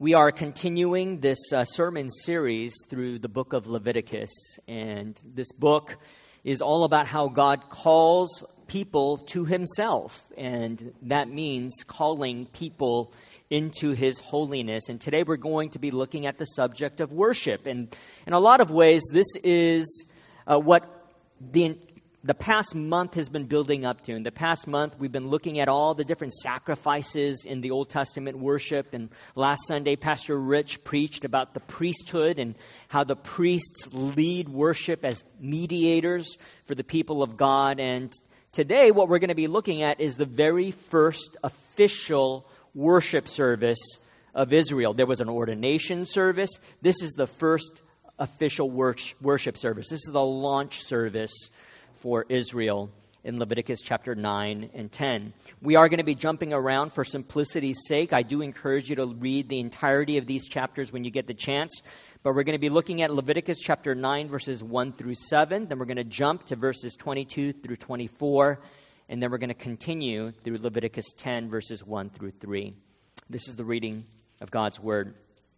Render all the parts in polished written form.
We are continuing this sermon series through the book of Leviticus, and this book is all about how God calls people to himself, and that means calling people into his holiness. And today we're going to be looking at the subject of worship, and in a lot of ways this is what the past month has been building up to. In the past month, we've been looking at all the different sacrifices in the Old Testament worship. And last Sunday, Pastor Rich preached about the priesthood and how the priests lead worship as mediators for the people of God. And today, what we're going to be looking at is the very first official worship service of Israel. There was an ordination service. This is the first official worship service. This is the launch service for Israel in Leviticus chapter 9 and 10. We are going to be jumping around for simplicity's sake. I do encourage you to read the entirety of these chapters when you get the chance. But we're going to be looking at Leviticus chapter 9, verses 1 through 7. Then we're going to jump to verses 22 through 24. And then we're going to continue through Leviticus 10, verses 1 through 3. This is the reading of God's word.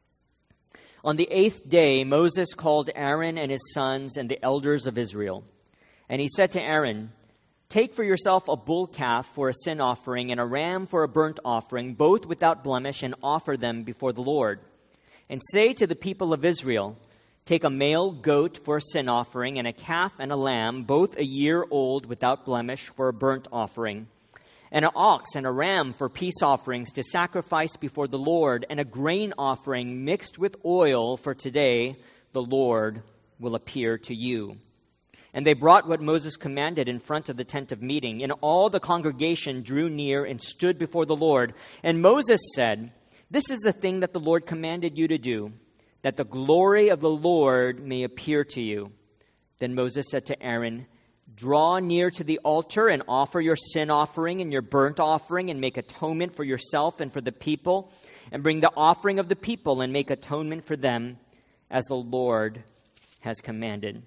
On the 8th day, Moses called Aaron and his sons and the elders of Israel. And he said to Aaron, "Take for yourself a bull calf for a sin offering and a ram for a burnt offering, both without blemish, and offer them before the Lord. And say to the people of Israel, take a male goat for a sin offering and a calf and a lamb, both a year old without blemish, for a burnt offering, and an ox and a ram for peace offerings to sacrifice before the Lord, and a grain offering mixed with oil, for today the Lord will appear to you." And they brought what Moses commanded in front of the tent of meeting. And all the congregation drew near and stood before the Lord. And Moses said, "This is the thing that the Lord commanded you to do, that the glory of the Lord may appear to you." Then Moses said to Aaron, "Draw near to the altar and offer your sin offering and your burnt offering, and make atonement for yourself and for the people, and bring the offering of the people and make atonement for them, as the Lord has commanded."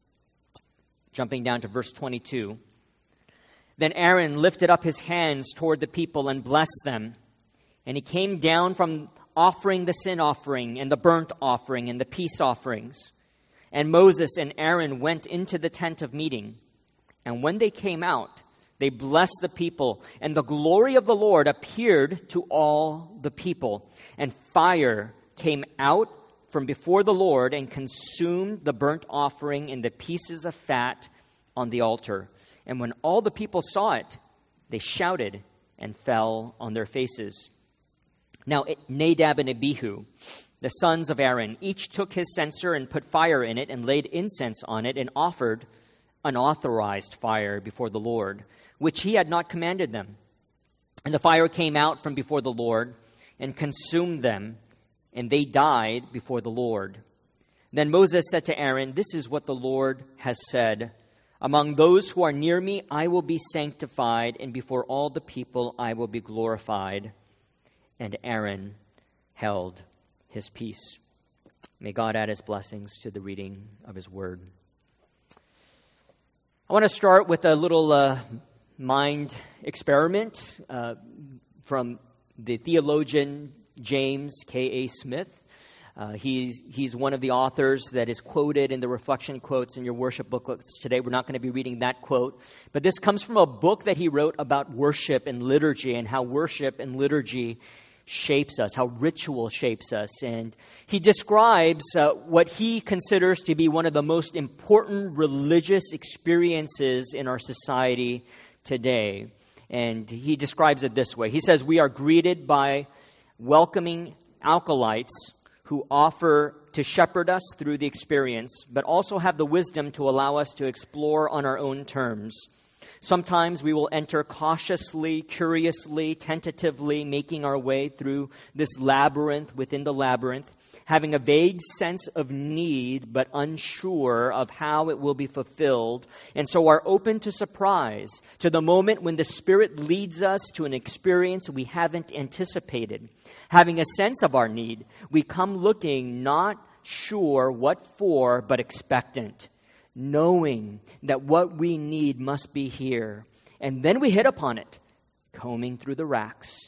Jumping down to verse 22. Then Aaron lifted up his hands toward the people and blessed them. And he came down from offering the sin offering and the burnt offering and the peace offerings. And Moses and Aaron went into the tent of meeting. And when they came out, they blessed the people. And the glory of the Lord appeared to all the people. And fire came out from before the Lord and consumed the burnt offering and the pieces of fat on the altar. And when all the people saw it, they shouted and fell on their faces. Now Nadab and Abihu, the sons of Aaron, each took his censer and put fire in it and laid incense on it and offered unauthorized fire before the Lord, which he had not commanded them. And the fire came out from before the Lord and consumed them, and they died before the Lord. Then Moses said to Aaron, "This is what the Lord has said. Among those who are near me, I will be sanctified, and before all the people I will be glorified." And Aaron held his peace. May God add his blessings to the reading of his word. I want to start with a little mind experiment from the theologian James K.A. Smith. He's one of the authors that is quoted in the reflection quotes in your worship booklets today. We're not going to be reading that quote, but this comes from a book that he wrote about worship and liturgy, and how worship and liturgy shapes us, how ritual shapes us. And he describes what he considers to be one of the most important religious experiences in our society today. And he describes it this way. He says, "We are greeted by welcoming acolytes who offer to shepherd us through the experience, but also have the wisdom to allow us to explore on our own terms. Sometimes we will enter cautiously, curiously, tentatively, making our way through this labyrinth within the labyrinth, having a vague sense of need, but unsure of how it will be fulfilled, and so are open to surprise, to the moment when the Spirit leads us to an experience we haven't anticipated. Having a sense of our need, we come looking not sure what for, but expectant, knowing that what we need must be here. And then we hit upon it, combing through the racks,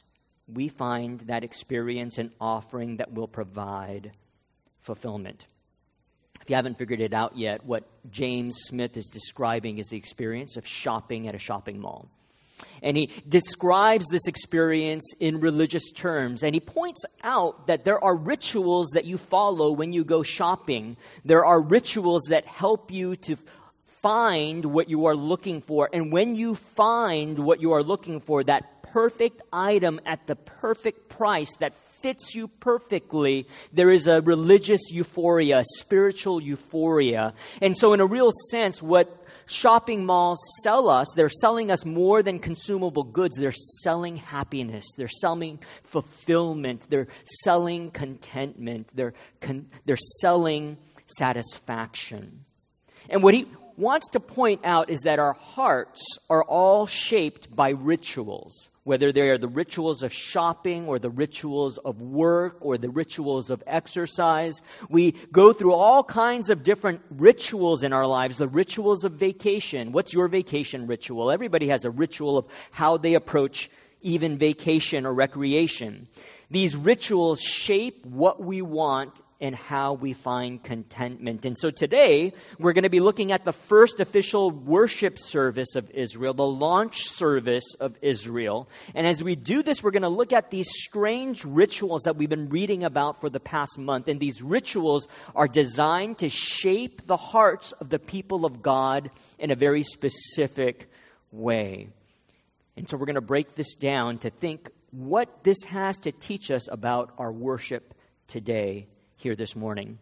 we find that experience an offering that will provide fulfillment. If you haven't figured it out yet, what James Smith is describing is the experience of shopping at a shopping mall. And he describes this experience in religious terms. And he points out that there are rituals that you follow when you go shopping. There are rituals that help you to find what you are looking for. And when you find what you are looking for, that perfect item at the perfect price that fits you perfectly, there is a religious euphoria, a spiritual euphoria. And so in a real sense, what shopping malls sell us, they're selling us more than consumable goods. They're selling happiness. They're selling fulfillment. They're selling contentment. They're selling satisfaction. And what he wants to point out is that our hearts are all shaped by rituals, whether they are the rituals of shopping or the rituals of work or the rituals of exercise. We go through all kinds of different rituals in our lives, the rituals of vacation. What's your vacation ritual? Everybody has a ritual of how they approach even vacation or recreation. These rituals shape what we want and how we find contentment. And so today, we're going to be looking at the first official worship service of Israel, the launch service of Israel. And as we do this, we're going to look at these strange rituals that we've been reading about for the past month. And these rituals are designed to shape the hearts of the people of God in a very specific way. And so we're going to break this down to think what this has to teach us about our worship today, here this morning.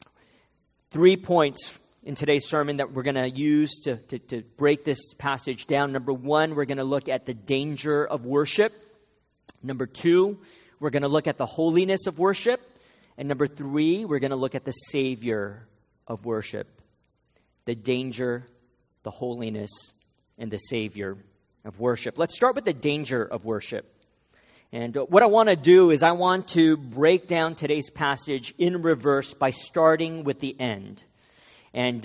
3 points in today's sermon that we're going to use to break this passage down. Number 1, we're going to look at the danger of worship. Number 2, we're going to look at the holiness of worship. And number 3, we're going to look at the Savior of worship. The danger, the holiness, and the Savior of worship. Let's start with the danger of worship. And what I want to do is I want to break down today's passage in reverse by starting with the end. And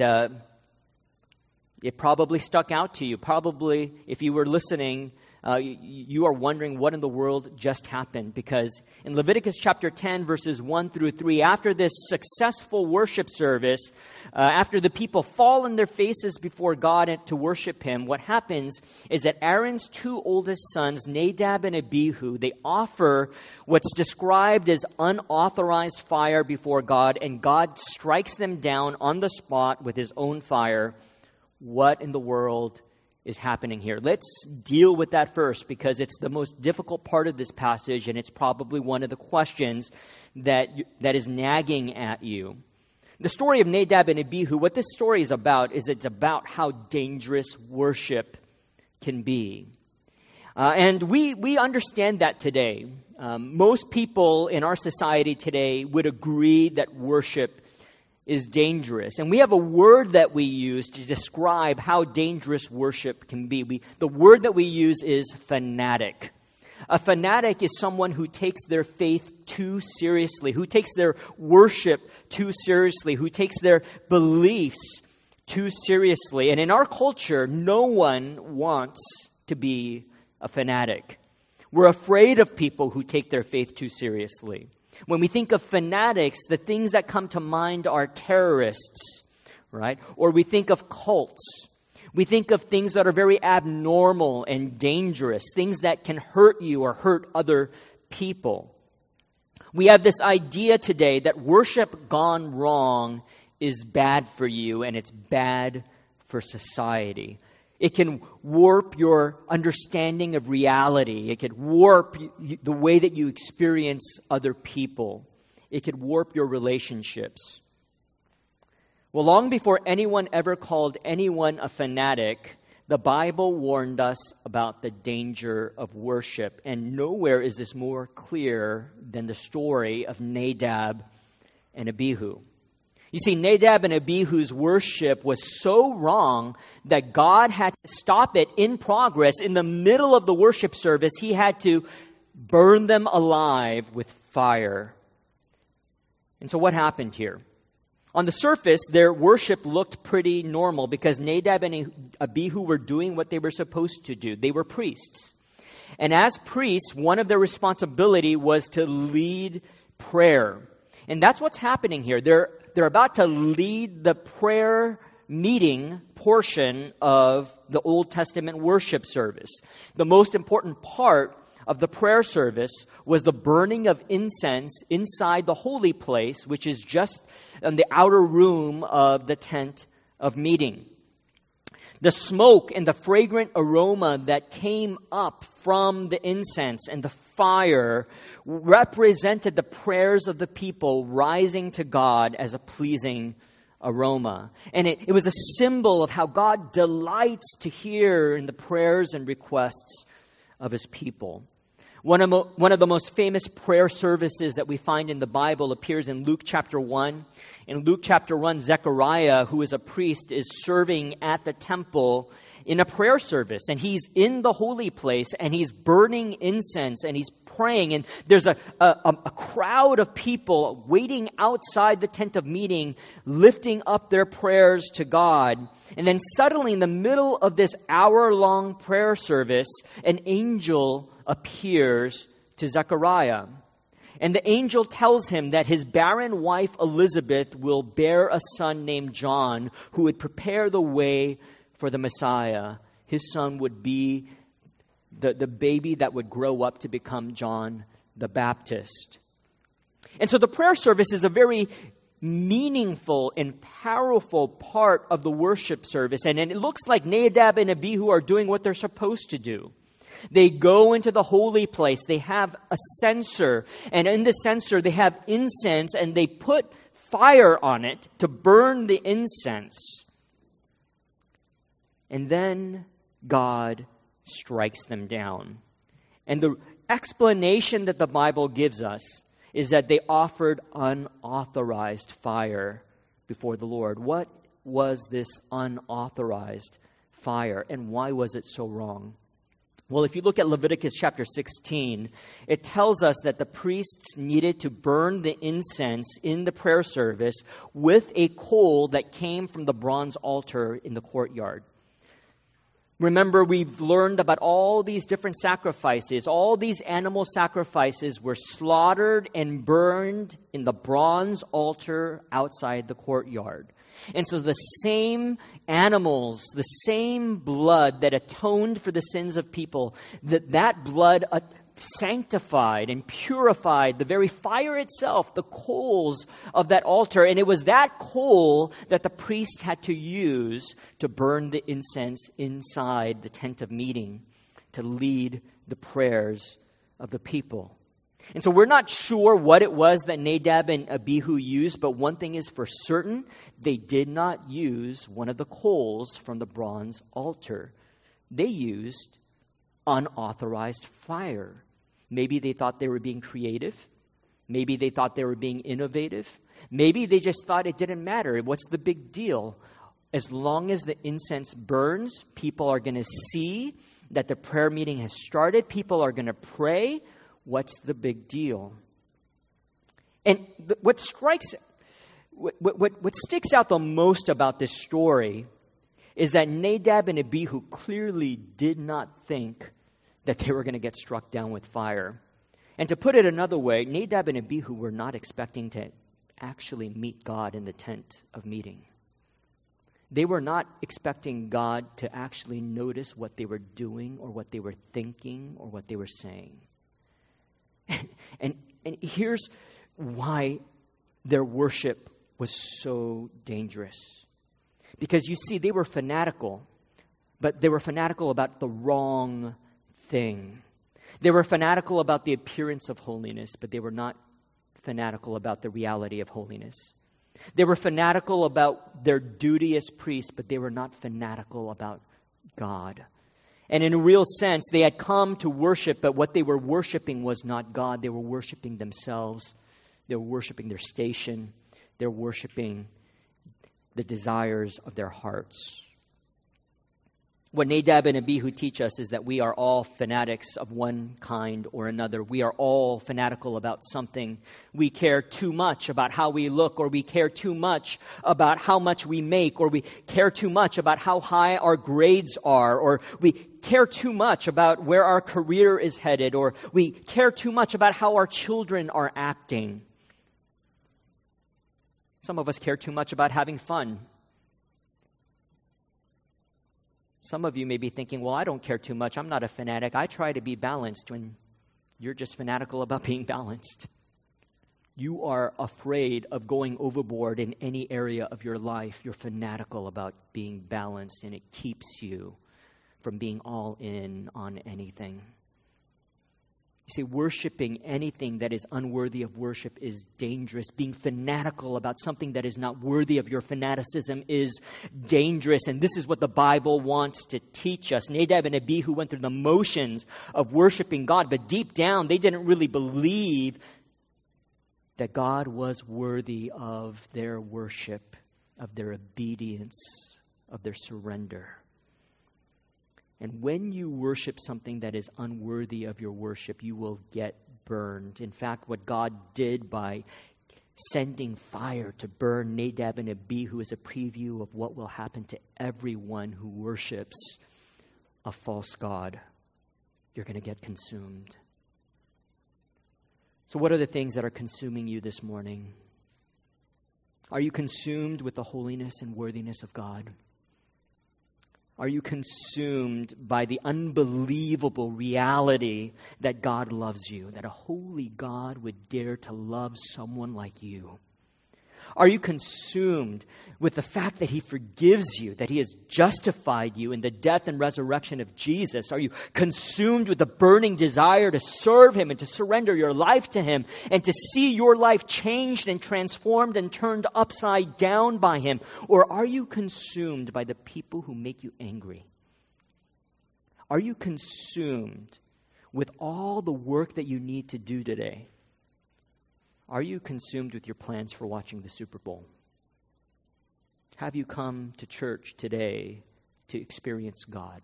it probably stuck out to you. Probably, if you were listening, you are wondering what in the world just happened. Because in Leviticus chapter 10, verses 1 through 3, after this successful worship service, after the people fall on their faces before God to worship Him, what happens is that Aaron's 2 oldest sons, Nadab and Abihu, they offer what's described as unauthorized fire before God, and God strikes them down on the spot with His own fire. What in the world is happening here? Let's deal with that first, because it's the most difficult part of this passage, and it's probably one of the questions that is nagging at you. The story of Nadab and Abihu, what this story is about, is it's about how dangerous worship can be. And we understand that today. Most people in our society today would agree that worship is dangerous. And we have a word that we use to describe how dangerous worship can be. The word that we use is fanatic. A fanatic is someone who takes their faith too seriously, who takes their worship too seriously, who takes their beliefs too seriously. And in our culture, no one wants to be a fanatic. We're afraid of people who take their faith too seriously. When we think of fanatics, the things that come to mind are terrorists, right? Or we think of cults. We think of things that are very abnormal and dangerous, things that can hurt you or hurt other people. We have this idea today that worship gone wrong is bad for you and it's bad for society. It can warp your understanding of reality. It could warp the way that you experience other people. It could warp your relationships. Well, long before anyone ever called anyone a fanatic, the Bible warned us about the danger of worship. And nowhere is this more clear than the story of Nadab and Abihu. You see, Nadab and Abihu's worship was so wrong that God had to stop it in progress. In the middle of the worship service, He had to burn them alive with fire. And so what happened here? On the surface, their worship looked pretty normal because Nadab and Abihu were doing what they were supposed to do. They were priests. And as priests, one of their responsibility was to lead prayer. And that's what's happening here. They're about to lead the prayer meeting portion of the Old Testament worship service. The most important part of the prayer service was the burning of incense inside the holy place, which is just in the outer room of the tent of meeting. The smoke and the fragrant aroma that came up from the incense and the fire represented the prayers of the people rising to God as a pleasing aroma. And it was a symbol of how God delights to hear in the prayers and requests of His people. One of the most famous prayer services that we find in the Bible appears in Luke chapter 1. In Luke chapter 1, Zechariah, who is a priest, is serving at the temple in a prayer service. And he's in the holy place, and he's burning incense, and he's praying. And there's a crowd of people waiting outside the tent of meeting, lifting up their prayers to God. And then suddenly, in the middle of this hour-long prayer service, an angel appears to Zechariah. And the angel tells him that his barren wife Elizabeth will bear a son named John, who would prepare the way for the Messiah. His son would be the baby that would grow up to become John the Baptist. And so the prayer service is a very meaningful and powerful part of the worship service. And it looks like Nadab and Abihu are doing what they're supposed to do. They go into the holy place. They have a censer. And in the censer, they have incense. And they put fire on it to burn the incense. And then God strikes them down. And the explanation that the Bible gives us is that they offered unauthorized fire before the Lord. What was this unauthorized fire? And why was it so wrong? Well, if you look at Leviticus chapter 16, it tells us that the priests needed to burn the incense in the prayer service with a coal that came from the bronze altar in the courtyard. Remember, we've learned about all these different sacrifices. All these animal sacrifices were slaughtered and burned in the bronze altar outside the courtyard. And so the same animals, the same blood that atoned for the sins of people, that blood sanctified and purified the very fire itself, the coals of that altar. And it was that coal that the priest had to use to burn the incense inside the tent of meeting to lead the prayers of the people. And so we're not sure what it was that Nadab and Abihu used, but one thing is for certain, they did not use one of the coals from the bronze altar. They used unauthorized fire. Maybe they thought they were being creative. Maybe they thought they were being innovative. Maybe they just thought it didn't matter. What's the big deal? As long as the incense burns, people are going to see that the prayer meeting has started. People are going to pray. What's the big deal? And what sticks out the most about this story is that Nadab and Abihu clearly did not think that they were going to get struck down with fire. And to put it another way, Nadab and Abihu were not expecting to actually meet God in the tent of meeting. They were not expecting God to actually notice what they were doing or what they were thinking or what they were saying. And here's why their worship was so dangerous. Because you see, they were fanatical, but they were fanatical about the wrong thing. They were fanatical about the appearance of holiness, but they were not fanatical about the reality of holiness. They were fanatical about their duty as priests, but they were not fanatical about God. And in a real sense, they had come to worship, but what they were worshiping was not God. They were worshiping themselves. They were worshiping their station. They were worshiping the desires of their hearts. What Nadab and Abihu teach us is that we are all fanatics of one kind or another. We are all fanatical about something. We care too much about how we look, or we care too much about how much we make, or we care too much about how high our grades are, or we care too much about where our career is headed, or we care too much about how our children are acting. Some of us care too much about having fun. Some of you may be thinking, well, I don't care too much. I'm not a fanatic. I try to be balanced, when you're just fanatical about being balanced. You are afraid of going overboard in any area of your life. You're fanatical about being balanced, and it keeps you from being all in on anything. You see, worshiping anything that is unworthy of worship is dangerous. Being fanatical about something that is not worthy of your fanaticism is dangerous. And this is what the Bible wants to teach us. Nadab and Abihu went through the motions of worshiping God, but deep down, they didn't really believe that God was worthy of their worship, of their obedience, of their surrender. And when you worship something that is unworthy of your worship, you will get burned. In fact, what God did by sending fire to burn Nadab and Abihu is a preview of what will happen to everyone who worships a false god. You're going to get consumed. So what are the things that are consuming you this morning? Are you consumed with the holiness and worthiness of God? Are you consumed by the unbelievable reality that God loves you, that a holy God would dare to love someone like you? Are you consumed with the fact that He forgives you, that He has justified you in the death and resurrection of Jesus? Are you consumed with the burning desire to serve Him and to surrender your life to Him and to see your life changed and transformed and turned upside down by Him? Or are you consumed by the people who make you angry? Are you consumed with all the work that you need to do today? Are you consumed with your plans for watching the Super Bowl? Have you come to church today to experience God?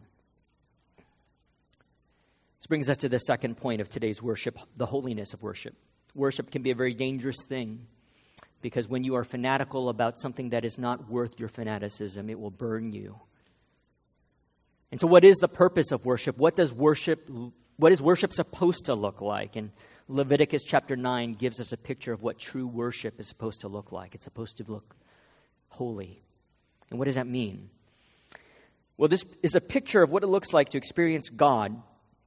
This brings us to the second point of today's worship, the holiness of worship. Worship can be a very dangerous thing, because when you are fanatical about something that is not worth your fanaticism, it will burn you. And so what is the purpose of worship? What is worship supposed to look like? And Leviticus chapter 9 gives us a picture of what true worship is supposed to look like. It's supposed to look holy. And what does that mean? Well, this is a picture of what it looks like to experience God.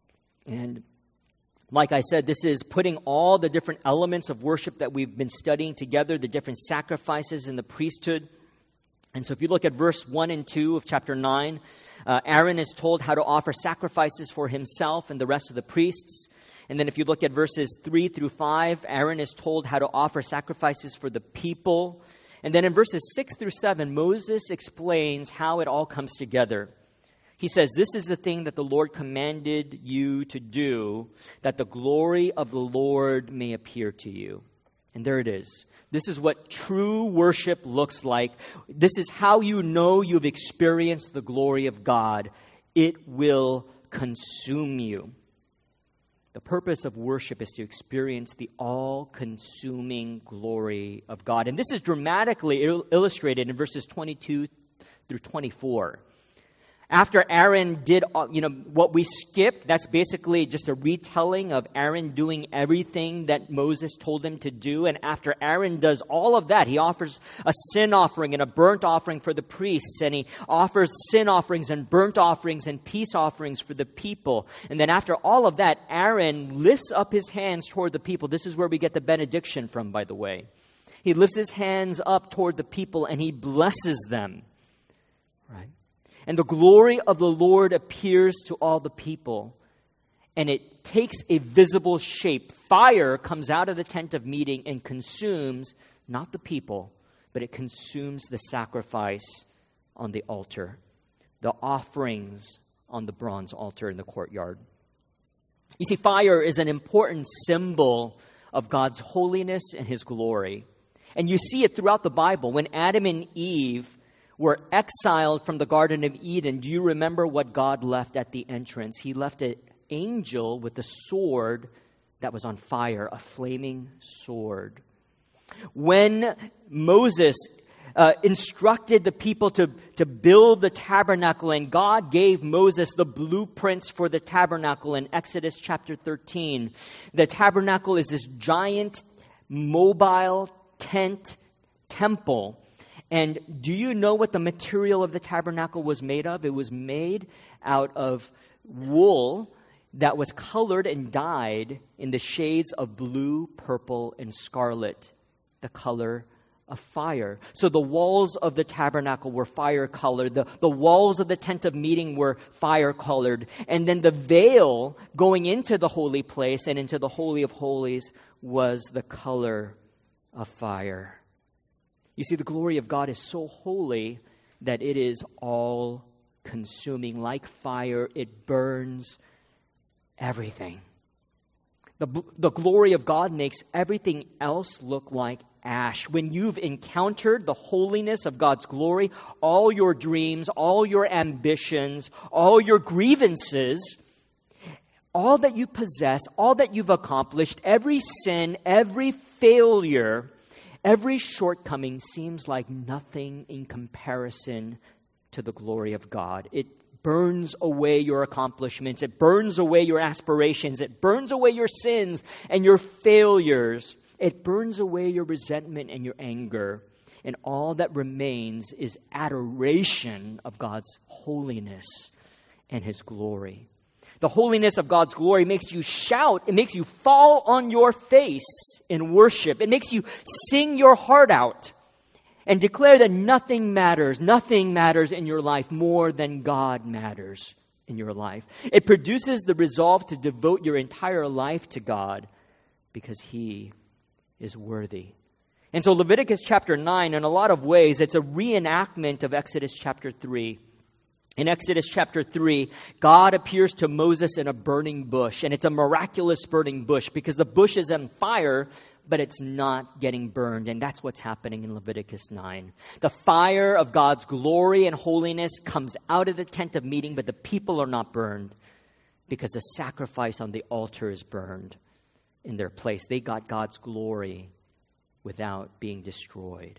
And like I said, this is putting all the different elements of worship that we've been studying together, the different sacrifices in the priesthood. And so if you look at verse 1 and 2 of chapter 9, Aaron is told how to offer sacrifices for himself and the rest of the priests. And then if you look at verses 3 through 5, Aaron is told how to offer sacrifices for the people. And then in verses 6 through 7, Moses explains how it all comes together. He says, "This is the thing that the Lord commanded you to do, that the glory of the Lord may appear to you." And there it is. This is what true worship looks like. This is how you know you've experienced the glory of God. It will consume you. The purpose of worship is to experience the all-consuming glory of God. And this is dramatically illustrated in verses 22 through 24. After Aaron did, what we skipped, that's basically just a retelling of Aaron doing everything that Moses told him to do. And after Aaron does all of that, he offers a sin offering and a burnt offering for the priests. And he offers sin offerings and burnt offerings and peace offerings for the people. And then after all of that, Aaron lifts up his hands toward the people. This is where we get the benediction from, by the way. He lifts his hands up toward the people and he blesses them. Right? And the glory of the Lord appears to all the people, and it takes a visible shape. Fire comes out of the tent of meeting and consumes not the people, but it consumes the sacrifice on the altar, the offerings on the bronze altar in the courtyard. You see, fire is an important symbol of God's holiness and His glory. And you see it throughout the Bible. When Adam and Eve were exiled from the Garden of Eden, do you remember what God left at the entrance? He left an angel with a sword that was on fire, a flaming sword. When Moses instructed the people to build the tabernacle, and God gave Moses the blueprints for the tabernacle in Exodus chapter 13. The tabernacle is this giant mobile tent temple. And do you know what the material of the tabernacle was made of? It was made out of wool that was colored and dyed in the shades of blue, purple, and scarlet, the color of fire. So the walls of the tabernacle were fire-colored. The walls of the tent of meeting were fire-colored. And then the veil going into the holy place and into the Holy of Holies was the color of fire. You see, the glory of God is so holy that it is all-consuming. Like fire, it burns everything. The glory of God makes everything else look like ash. When you've encountered the holiness of God's glory, all your dreams, all your ambitions, all your grievances, all that you possess, all that you've accomplished, every sin, every failure, every shortcoming seems like nothing in comparison to the glory of God. It burns away your accomplishments. It burns away your aspirations. It burns away your sins and your failures. It burns away your resentment and your anger. And all that remains is adoration of God's holiness and His glory. The holiness of God's glory makes you shout. It makes you fall on your face in worship. It makes you sing your heart out and declare that nothing matters in your life more than God matters in your life. It produces the resolve to devote your entire life to God because He is worthy. And so Leviticus chapter 9, in a lot of ways, it's a reenactment of Exodus chapter 3. In Exodus chapter 3, God appears to Moses in a burning bush, and it's a miraculous burning bush because the bush is on fire, but it's not getting burned, and that's what's happening in Leviticus 9. The fire of God's glory and holiness comes out of the tent of meeting, but the people are not burned because the sacrifice on the altar is burned in their place. They got God's glory without being destroyed.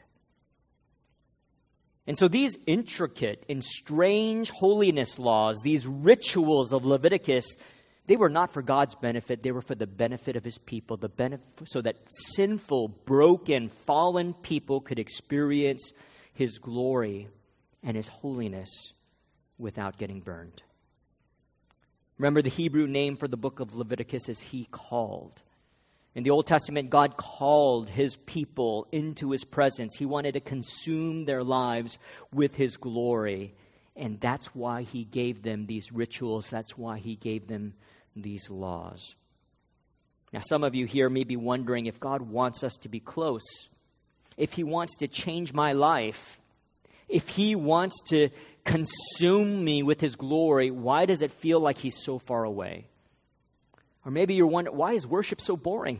And so these intricate and strange holiness laws, these rituals of Leviticus, they were not for God's benefit. They were for the benefit of His people, so that sinful, broken, fallen people could experience His glory and His holiness without getting burned. Remember, the Hebrew name for the book of Leviticus is He called. In the Old Testament, God called His people into His presence. He wanted to consume their lives with His glory. And that's why He gave them these rituals. That's why He gave them these laws. Now, some of you here may be wondering if God wants us to be close, if He wants to change my life, if He wants to consume me with His glory, why does it feel like He's so far away? Or maybe you're wondering, why is worship so boring?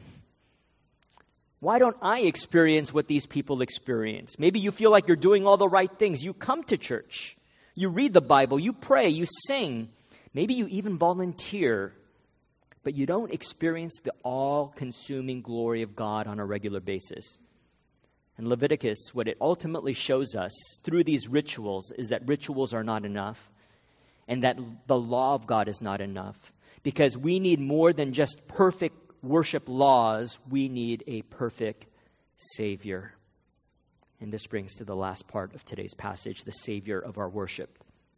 Why don't I experience what these people experience? Maybe you feel like you're doing all the right things. You come to church. You read the Bible. You pray. You sing. Maybe you even volunteer. But you don't experience the all-consuming glory of God on a regular basis. And Leviticus, what it ultimately shows us through these rituals is that rituals are not enough. And that the law of God is not enough. Because we need more than just perfect worship laws. We need a perfect Savior. And this brings to the last part of today's passage, the Savior of our worship.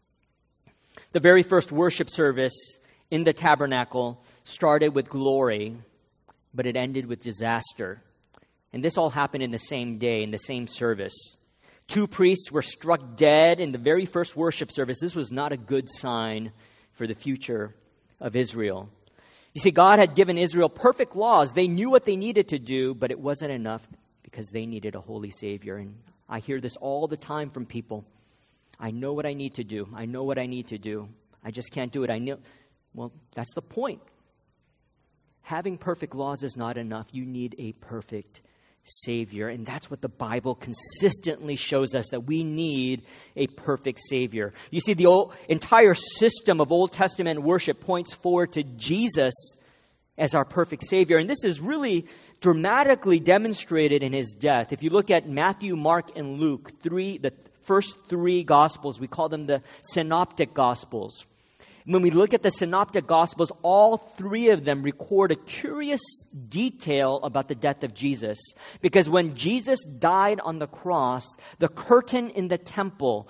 The very first worship service in the tabernacle started with glory, but it ended with disaster. And this all happened in the same day, in the same service. 2 priests were struck dead in the very first worship service. This was not a good sign for the future of Israel. You see, God had given Israel perfect laws. They knew what they needed to do, but it wasn't enough because they needed a holy Savior. And I hear this all the time from people. I know what I need to do. I know what I need to do. I just can't do it. I know. Well, that's the point. Having perfect laws is not enough. You need a perfect Savior. And that's what the Bible consistently shows us, that we need a perfect Savior. You see, the entire system of Old Testament worship points forward to Jesus as our perfect Savior. And this is really dramatically demonstrated in his death. If you look at Matthew, Mark, and Luke, the first three Gospels, we call them the Synoptic Gospels. When we look at the Synoptic Gospels, all three of them record a curious detail about the death of Jesus. Because when Jesus died on the cross, the curtain in the temple,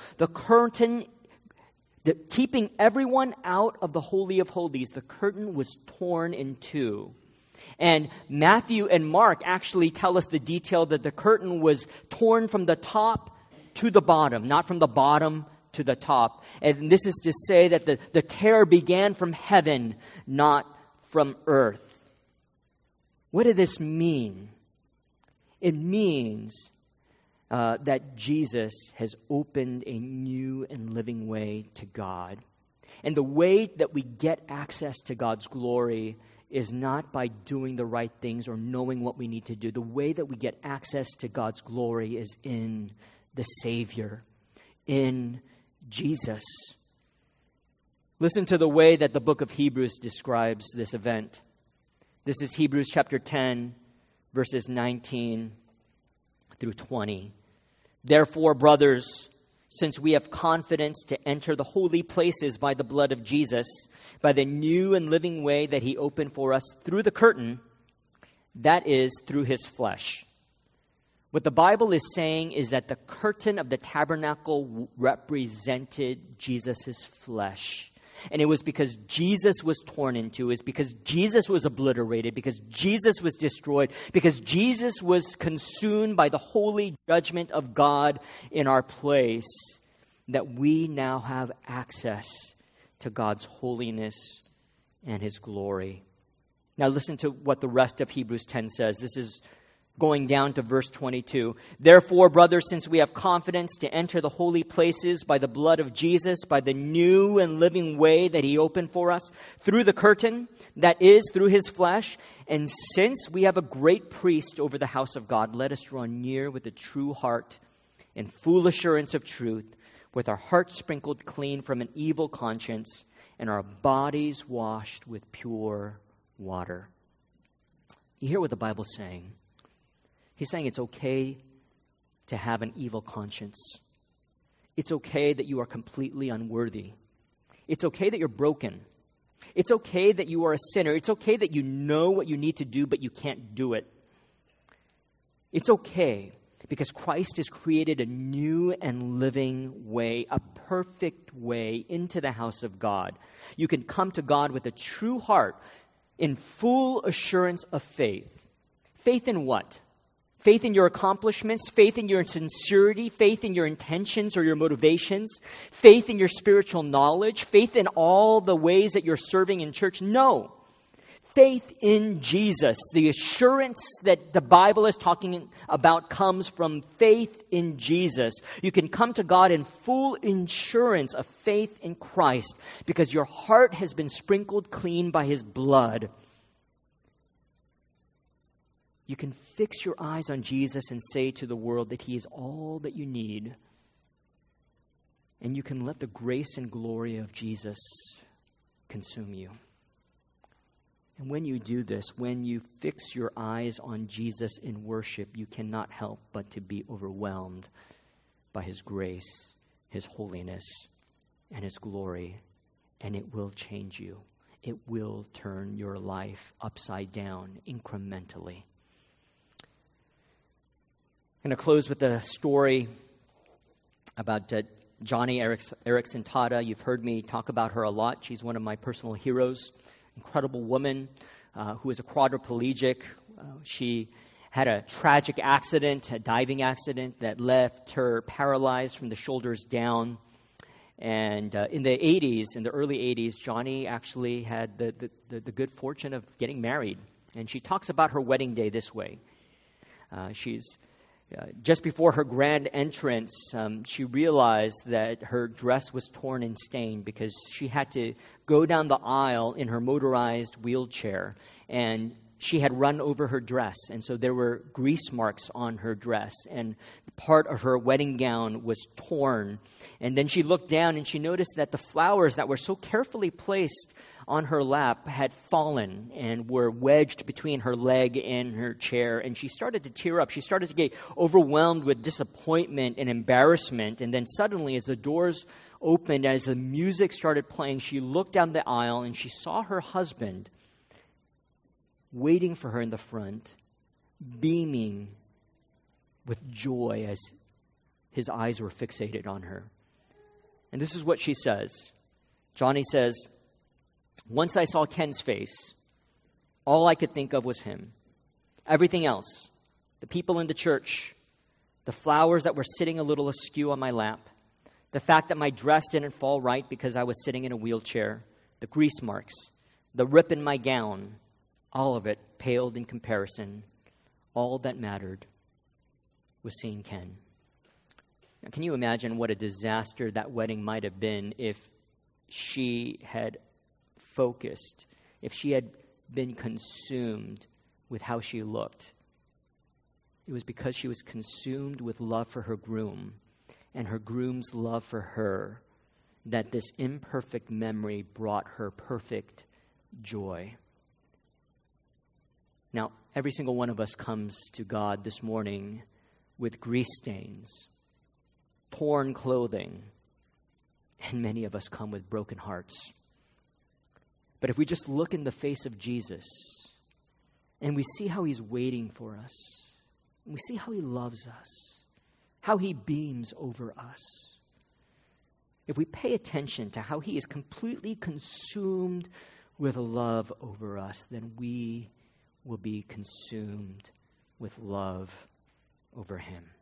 keeping everyone out of the Holy of Holies, the curtain was torn in two. And Matthew and Mark actually tell us the detail that the curtain was torn from the top to the bottom, not from the bottom to the top. And this is to say that the tear began from heaven, not from earth. What did this mean? It means that Jesus has opened a new and living way to God. And the way that we get access to God's glory is not by doing the right things or knowing what we need to do. The way that we get access to God's glory is in the Savior, in Jesus. Listen to the way that the book of Hebrews describes this event. This is Hebrews chapter 10, verses 19 through 20. Therefore, brothers, since we have confidence to enter the holy places by the blood of Jesus, by the new and living way that he opened for us through the curtain, that is, through his flesh. What the Bible is saying is that the curtain of the tabernacle represented Jesus' flesh. And it was because Jesus was torn into, it's because Jesus was obliterated, because Jesus was destroyed, because Jesus was consumed by the holy judgment of God in our place, that we now have access to God's holiness and his glory. Now listen to what the rest of Hebrews 10 says. This is going down to verse 22. Therefore, brothers, since we have confidence to enter the holy places by the blood of Jesus, by the new and living way that he opened for us, through the curtain, that is, through his flesh, and since we have a great priest over the house of God, let us draw near with a true heart and full assurance of truth, with our hearts sprinkled clean from an evil conscience and our bodies washed with pure water. You hear what the Bible's saying? He's saying it's okay to have an evil conscience. It's okay that you are completely unworthy. It's okay that you're broken. It's okay that you are a sinner. It's okay that you know what you need to do, but you can't do it. It's okay because Christ has created a new and living way, a perfect way into the house of God. You can come to God with a true heart in full assurance of faith. Faith in what? Faith in your accomplishments, faith in your sincerity, faith in your intentions or your motivations, faith in your spiritual knowledge, faith in all the ways that you're serving in church. No. Faith in Jesus. The assurance that the Bible is talking about comes from faith in Jesus. You can come to God in full assurance of faith in Christ because your heart has been sprinkled clean by his blood. You can fix your eyes on Jesus and say to the world that he is all that you need. And you can let the grace and glory of Jesus consume you. And when you do this, when you fix your eyes on Jesus in worship, you cannot help but to be overwhelmed by his grace, his holiness, and his glory. And it will change you. It will turn your life upside down incrementally. I'm going to close with a story about Joni Eareckson Tada. You've heard me talk about her a lot. She's one of my personal heroes. Incredible woman who is a quadriplegic. She had a tragic accident, a diving accident that left her paralyzed from the shoulders down. And in the early 80s, Joni actually had the good fortune of getting married. And she talks about her wedding day this way. Just before her grand entrance, she realized that her dress was torn and stained because she had to go down the aisle in her motorized wheelchair. And she had run over her dress, and so there were grease marks on her dress, and part of her wedding gown was torn. And then she looked down and she noticed that the flowers that were so carefully placed on her lap had fallen and were wedged between her leg and her chair. And she started to tear up. She started to get overwhelmed with disappointment and embarrassment. And then suddenly, as the doors opened, as the music started playing, she looked down the aisle and she saw her husband waiting for her in the front, beaming with joy as his eyes were fixated on her. And this is what she says. Johnny says, "Once I saw Ken's face, all I could think of was him. Everything else, the people in the church, the flowers that were sitting a little askew on my lap, the fact that my dress didn't fall right because I was sitting in a wheelchair, the grease marks, the rip in my gown, all of it paled in comparison. All that mattered was seeing Ken." Now, can you imagine what a disaster that wedding might have been if she had focused, if she had been consumed with how she looked? It was because she was consumed with love for her groom and her groom's love for her that this imperfect memory brought her perfect joy. Now, every single one of us comes to God this morning with grease stains, torn clothing, and many of us come with broken hearts. But if we just look in the face of Jesus and we see how he's waiting for us, and we see how he loves us, how he beams over us, if we pay attention to how he is completely consumed with love over us, then we will be consumed with love over him.